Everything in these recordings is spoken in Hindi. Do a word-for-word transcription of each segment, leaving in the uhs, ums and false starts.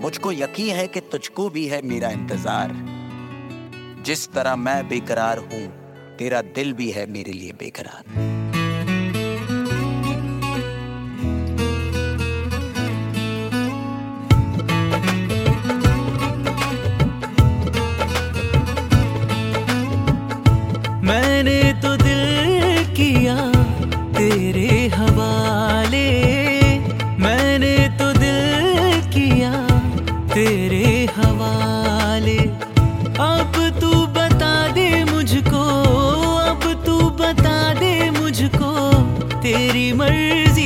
मुझको यकीन है कि तुझको भी है मेरा इंतजार। जिस तरह मैं बेकरार हूं, तेरा दिल भी है मेरे लिए बेकरार। मैंने तो दिल किया तेरे हवाले, मैंने तो दिल किया तेरे हवाले। अब तू बता दे मुझको, अब तू बता दे मुझको तेरी मर्जी।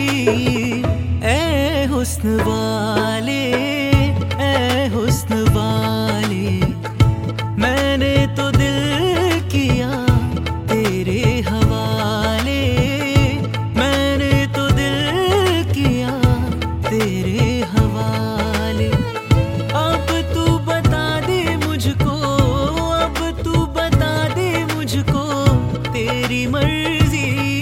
ऐ हुस्न वाले, ऐ हुस्न वाले, मैंने तो दिल किया तेरे हवाले, मैंने तो दिल किया तेरे हवाले। अब तू बता दे मुझको, अब तू बता दे मुझको तेरी मर्जी।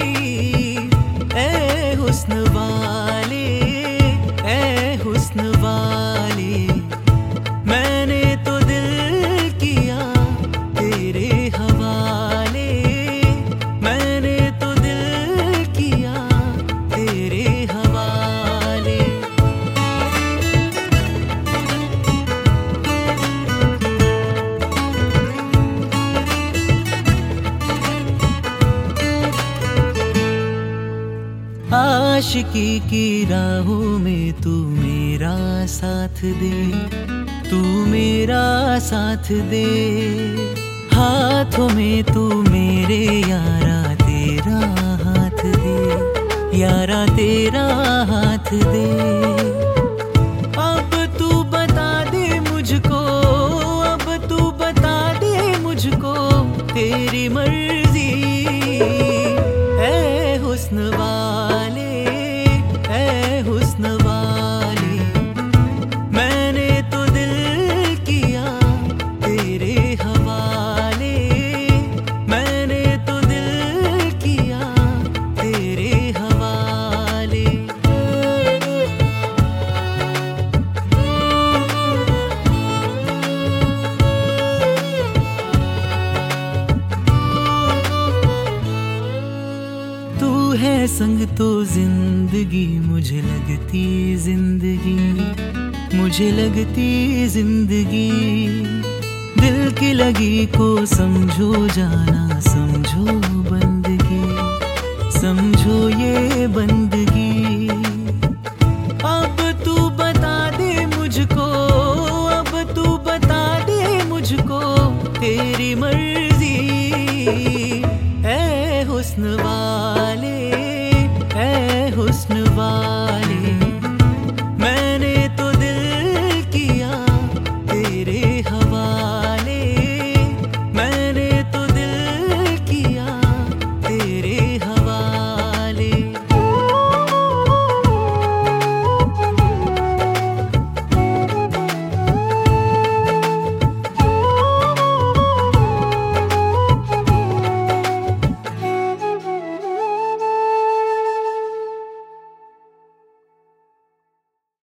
ऐ हुस्न वाले, ऐ हुस्न वाले, मैंने तो दिल किया तेरे हवाले, मैंने तो दिल किया तेरे हवाले। आशिकी की राहों में तू मेरा साथ दे, तू मेरा साथ दे। हाथों में तू मेरे यारा तेरा हाथ दे, यारा तेरा हाथ दे। अब तू बता दे मुझको, अब तू बता दे मुझको तेरी मर्जी। ऐ हुस्न वाले, ऐ हुस्न वाले, मैंने तो दिल किया तेरे हवाले, मैंने तो दिल किया तेरे हवाले। तू है संग तो जिंदगी मुझे लगती जिंदगी, मुझे लगती जिंदगी। दिल की लगी को समझो जाना